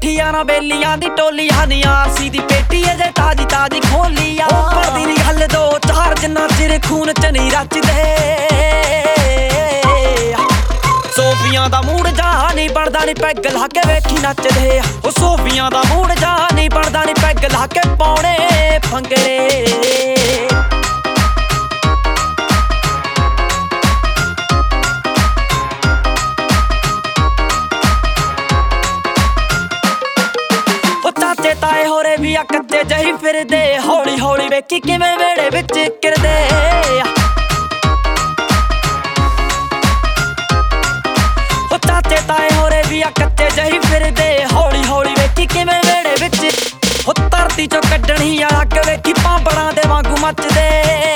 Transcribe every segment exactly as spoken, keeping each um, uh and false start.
ਵੇਖੀਆਂ ਨਾ ਬੇਲੀਆਂ ਦੀ ਟੋਲੀਆਂ ਨੀ ਆਰਸੀ ਦੀ ਪੇਟੀ ਅਜੇ ਤਾਜੀ ਤਾਜੀ ਖੋਲੀ ਆ ਉੱਪਰ ਦੀ ਨੀ ਗੱਲ ਦੋ ਚਾਰ ਜਿੰਨਾ ਚਿਰ ਖੂਨ ਚ ਨਹੀਂ ਰਚਦੇ ਸੋਫੀਆਂ ਦਾ ਮੂਡ ਜਾ ਨਹੀਂ ਬਣਦਾ ਨੀ ਪੈਗ ਲਾ ਕੇ ਵੇਖੀ ਨੱਚਦੇ ਉਹ ਸੋਫੀਆਂ ਦਾ ਮੂਡ ਜਾ ਨਹੀਂ ਬਣਦਾ ਨੀ ਪੈਗ ਲਾ ਕੇ ਪਾਉਣੇ ਭੰਗੜੇ ਚਾਚੇ ਤਾਏ ਹੋਰੇ ਵੀ ਆ ਕੱਚੇ ਜਹੀ ਫਿਰਦੇ ਹੌਲੀ ਹੌਲੀ ਵੇਖੀ ਕਿਵੇਂ ਵੇੜੇ ਵਿੱਚ ਕਿਰਦੇ ਉਹ ਚਾਚੇ ਤਾਏ ਹੋਰੇ ਵੀ ਆ ਕੱਚੇ ਜਹੀ ਫਿਰਦੇ ਹੌਲੀ ਹੌਲੀ ਵੇਖੀ ਕਿਵੇਂ ਵੇੜੇ ਵਿੱਚ ਉਹ ਧਰਤੀ ਚੋਂ ਕੱਢਣੀ ਆ ਅੱਗ ਵੇਖੀ ਪਾਂਬੜਾਂ ਦੇ ਵਾਂਗੂ ਮੱਚਦੇ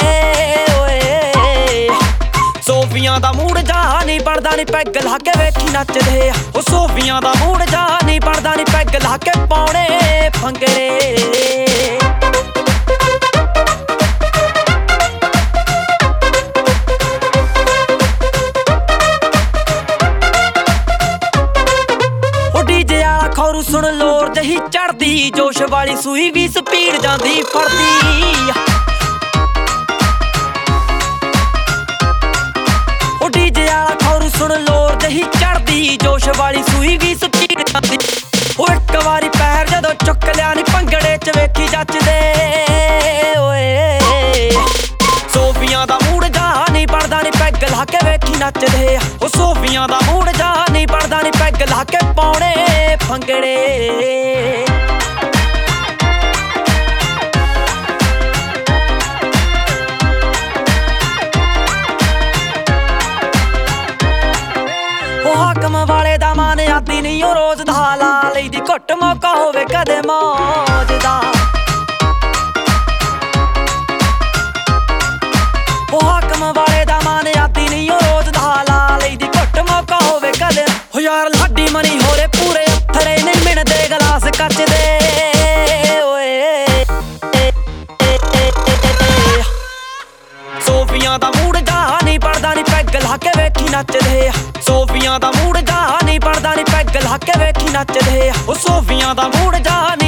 ਓਏ ਸੋਫੀਆਂ ਦਾ ਮੂਡ ਜਾ ਨਹੀਂ ਬਣਦਾ ਨੀ ਪੈਗ ਲਾ ਕੇ ਵੇਖੀ ਨੱਚਦੇ ਉਹ ਸੋਫੀਆਂ ਦਾ ਮੂਡ ਜਾ ਨਹੀਂ ਬਣਦਾ ਨੀ ਪੈਗ ਲਾ ਕੇ ਪਾਉਣੇ ਭੰਗੜੇ ਉਹ ਡੀਜੇ ਵਾਲਾ ਖੌਰੂ ਸੁਣ ਲੋਰ ਜਹੀ ਚੜਦੀ ਜੋਸ਼ ਵਾਲੀ ਸੂਈ ਵੀ ਸਪੀਡ ਜਾਂਦੀ ਫੜਦੀ ਉਹ ਡੀਜੇ ਵਾਲਾ ਖੌਰੂ ਸੁਣ ਲੋਰ ਜਹੀ ਚੜਦੀ ਜੋਸ਼ ਵਾਲੀ ਸੂਈ ਵੀ ਸਪੀਡ ਜਾਂਦੀ ਉਹ ਇੱਕ ਵਾਰੀ ਪੈਰ ਜਦੋਂ ਚੁੱਕ ਲਿਆ ਨੀ ਭੰਗੜੇ ਚ ਵੇਖੀ ਜੱਚਦੇ ਓਏ ਸੋਫੀਆਂ ਦਾ ਮੂਡ ਜਾ ਨਹੀਂ ਬਣਦਾ ਨੀ ਪੈਗ ਲਾ ਕੇ ਵੇਖੀ ਨੱਚਦੇ ਉਹ ਸੋਫੀਆਂ ਦਾ ਮੂਡ ਜਾ ਨਹੀਂ ਬਣਦਾ ਨੀ ਪੈਗ ਲਾ ਕੇ ਪਾਉਣੇ ਭੰਗੜੇ ਹਾਕਮ ਵਾਲੇ ਦਾ ਮਾਨ ਆਦੀ ਨਹੀਂ ਉਹ ਰੋਜ਼ ਦਾ ਲਾ ਲਈਦੀ ਘੁੱਟ ਮੌਕਾ ਹੋਵੇ ਕਦੇ ਮੌਜ ਦਾ ਉਹ ਹਾਕਮ ਵਾਲੇ ਦਾ ਮਾਨ ਆਦੀ ਨਹੀਂ ਉਹ ਰੋਜ਼ ਦਾ ਲਾ ਲਈਦੀ ਘੁੱਟ ਮੌਕਾ ਹੋਵੇ ਕਦੇ ਹੋ ਯਾਰ ਲਾਡੀ ਮਨੀ ਹੋਰੇ ਪੂਰੇ ਅਥਰੇ ਨਹੀਂ ਮਿਣਦੇ ਗਲਾਸ ਕੱਚ ਦੇ ਓਏ ਸੋਫੀਆਂ ਦਾ ਮੂਡ ਜਾ ਨਹੀਂ ਬਣਦਾ ਨੀ ਪੈਗ ਲਾ ਕੇ ਵੇਖੀ ਨੱਚਦੇ ਸੋਫੀਆਂ ਦਾ ਮੂਡ ਜਾ ਨਹੀਂ ਬਣਦਾ ਨੀ ਪੈਗ ਲਾ ਕੇ ਵੇਖੀ ਨੱਚਦੇ ਉਹ ਸੋਫੀਆਂ ਦਾ ਮੂਡ ਜਾ